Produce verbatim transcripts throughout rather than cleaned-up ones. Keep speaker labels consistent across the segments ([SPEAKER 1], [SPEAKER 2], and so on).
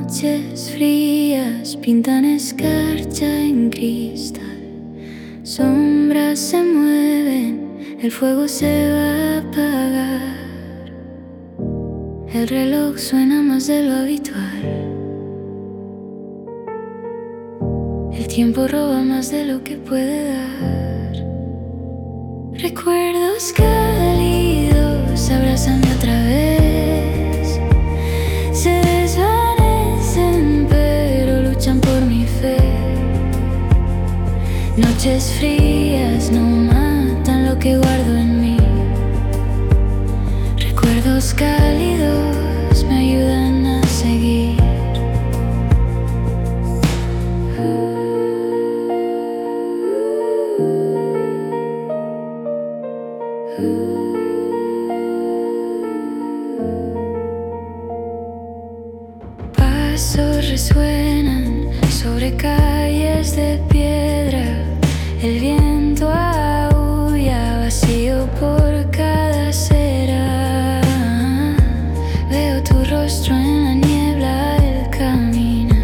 [SPEAKER 1] Noches frías pintan escarcha en cristal. Sombras se mueven, el fuego se va a apagar. El reloj suena más de lo habitual. El tiempo roba más de lo que puede dar. Recuerdos cálidos abrazando otra vez. Se desvanecen pero luchan por mi fe. Noches frías no matan lo que guardo en mí. Recuerdos cálidos me ayudan a seguir. Pasos resuenan sobre calles de piedra. El viento aúlla vacío por cada acera. Veo tu rostro en la niebla, él camina.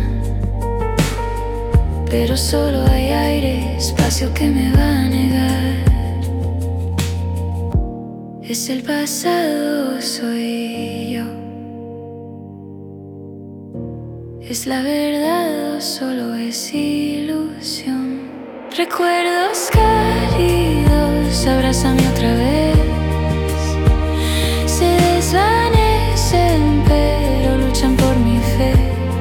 [SPEAKER 1] Pero solo hay aire, espacio que me va a negar. Es el pasado, soy yo. ¿Es la verdad o solo es ilusión? Recuerdos cálidos, abrázame otra vez. Se desvanecen pero luchan por mi fe.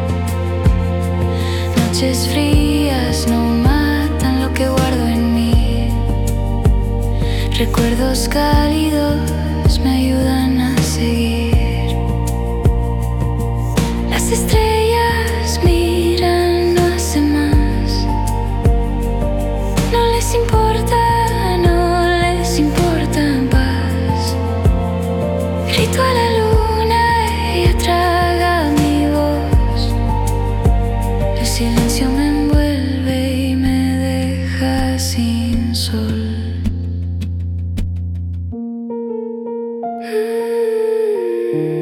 [SPEAKER 1] Noches frías no matan lo que guardo en mí. Recuerdos cálidos me ayudan a seguir. Las estrellas miran, no hace más. No les importa, no les importa en paz. Grito a la luna, ella traga mi voz. El silencio me envuelve y me deja sin sol. Mm.